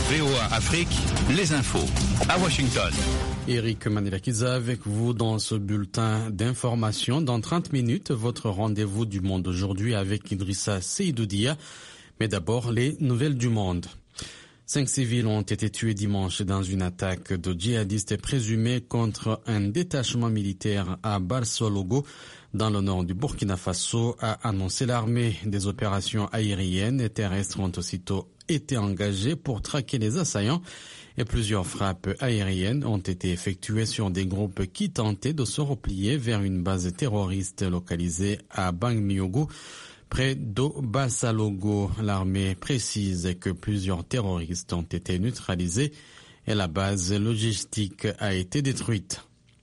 VOA Afrique, les infos à Washington. Eric Manilakiza avec vous dans ce bulletin d'information. Dans 30 minutes, votre rendez-vous du monde aujourd'hui avec Idrissa Seydoudia. Mais d'abord, les nouvelles du monde. 5 civils ont été tués dimanche dans une attaque de djihadistes présumés contre un détachement militaire à Barsologo, dans le nord du Burkina Faso, a annoncé l'armée. Des opérations aériennes et terrestres ont aussitôt été engagées pour traquer les assaillants et plusieurs frappes aériennes ont été effectuées sur des groupes qui tentaient de se replier vers une base terroriste localisée à Bangmiogo, près d'Obassalogo. L'armée précise que plusieurs terroristes ont été neutralisés et la base logistique a été détruite.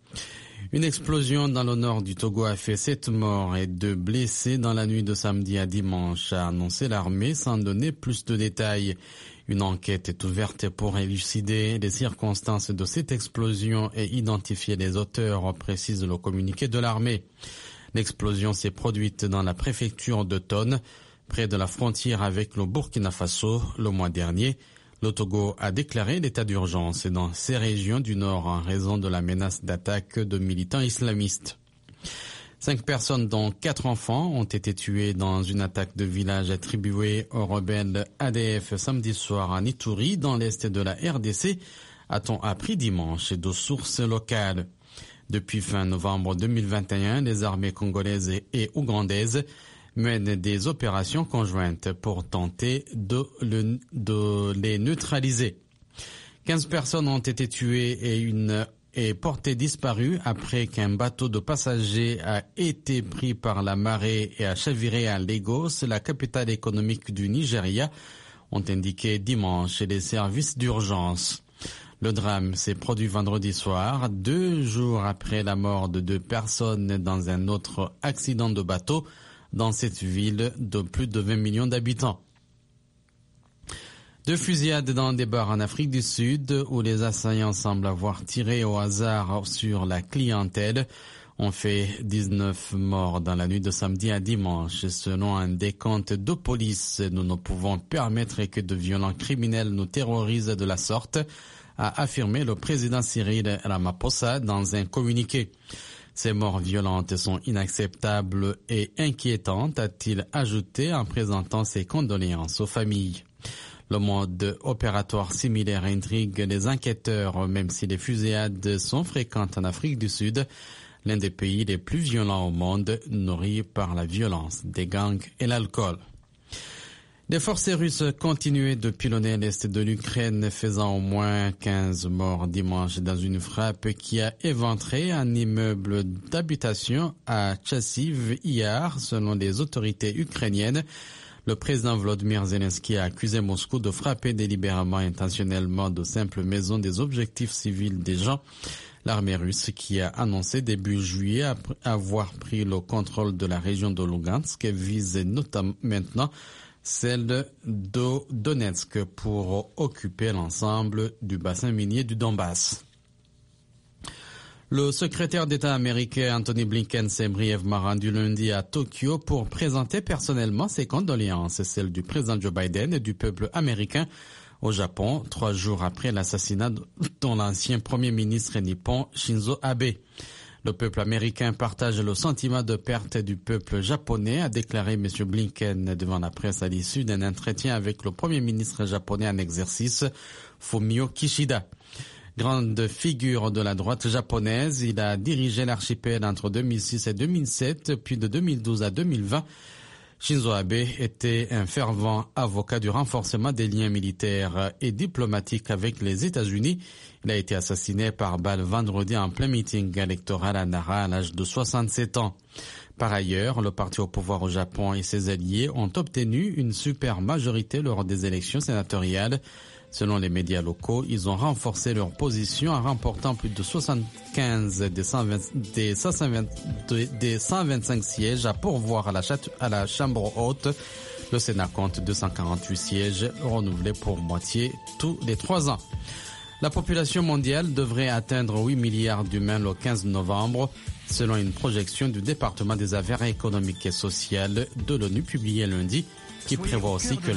Une explosion dans le nord du Togo a fait 7 morts et 2 blessés dans la nuit de samedi à dimanche, a annoncé l'armée sans donner plus de détails. Une enquête est ouverte pour élucider les circonstances de cette explosion et identifier les auteurs, précise le communiqué de l'armée. L'explosion s'est produite dans la préfecture de Tonne, près de la frontière avec le Burkina Faso, le mois dernier. Le Togo a déclaré l'état d'urgence dans ces régions du nord en raison de la menace d'attaque de militants islamistes. 5 personnes, dont 4 enfants, ont été tuées dans une attaque de village attribuée aux rebelles ADF samedi soir à Ituri, dans l'est de la RDC, a-t-on appris dimanche de sources locales. Depuis fin novembre 2021, les armées congolaises et ougandaises mènent des opérations conjointes pour tenter de les neutraliser. 15 personnes ont été tuées et une est portée disparue après qu'un bateau de passagers a été pris par la marée et a chaviré à Lagos, la capitale économique du Nigeria, ont indiqué dimanche les services d'urgence. Le drame s'est produit vendredi soir, 2 jours après la mort de 2 personnes dans un autre accident de bateau dans cette ville de plus de 20 millions d'habitants. 2 fusillades dans des bars en Afrique du Sud où les assaillants semblent avoir tiré au hasard sur la clientèle ont fait 19 morts dans la nuit de samedi à dimanche. Selon un décompte de police, nous ne pouvons permettre que de violents criminels nous terrorisent de la sorte, a affirmé le président Cyril Ramaphosa dans un communiqué. Ces morts violentes sont inacceptables et inquiétantes, a-t-il ajouté en présentant ses condoléances aux familles. Le mode opératoire similaire intrigue les enquêteurs, même si les fusillades sont fréquentes en Afrique du Sud, l'un des pays les plus violents au monde, nourri par la violence des gangs et l'alcool. Les forces russes continuaient de pilonner l'est de l'Ukraine, faisant au moins 15 morts dimanche dans une frappe qui a éventré un immeuble d'habitation à Tchassiv hier, selon les autorités ukrainiennes. Le président Volodymyr Zelensky a accusé Moscou de frapper délibérément et intentionnellement de simples maisons des objectifs civils des gens. L'armée russe, qui a annoncé début juillet avoir pris le contrôle de la région de Lugansk, vise notamment maintenant celle de Donetsk pour occuper l'ensemble du bassin minier du Donbass. Le secrétaire d'État américain Anthony Blinken s'est brièvement rendu lundi à Tokyo pour présenter personnellement ses condoléances, celles du président Joe Biden et du peuple américain au Japon, 3 jours après l'assassinat de l'ancien premier ministre nippon Shinzo Abe. Le peuple américain partage le sentiment de perte du peuple japonais, a déclaré M. Blinken devant la presse à l'issue d'un entretien avec le premier ministre japonais en exercice, Fumio Kishida. Grande figure de la droite japonaise, il a dirigé l'archipel entre 2006 et 2007, puis de 2012 à 2020. Shinzo Abe était un fervent avocat du renforcement des liens militaires et diplomatiques avec les États-Unis. Il a été assassiné par balle vendredi en plein meeting électoral à Nara à l'âge de 67 ans. Par ailleurs, le parti au pouvoir au Japon et ses alliés ont obtenu une super majorité lors des élections sénatoriales. Selon les médias locaux, ils ont renforcé leur position en remportant plus de 75 des 125 sièges à pourvoir à la Chambre haute. Le Sénat compte 248 sièges renouvelés pour moitié tous les 3 ans. La population mondiale devrait atteindre 8 milliards d'humains le 15 novembre, selon une projection du département des affaires économiques et sociales de l'ONU publiée lundi, qui prévoit aussi que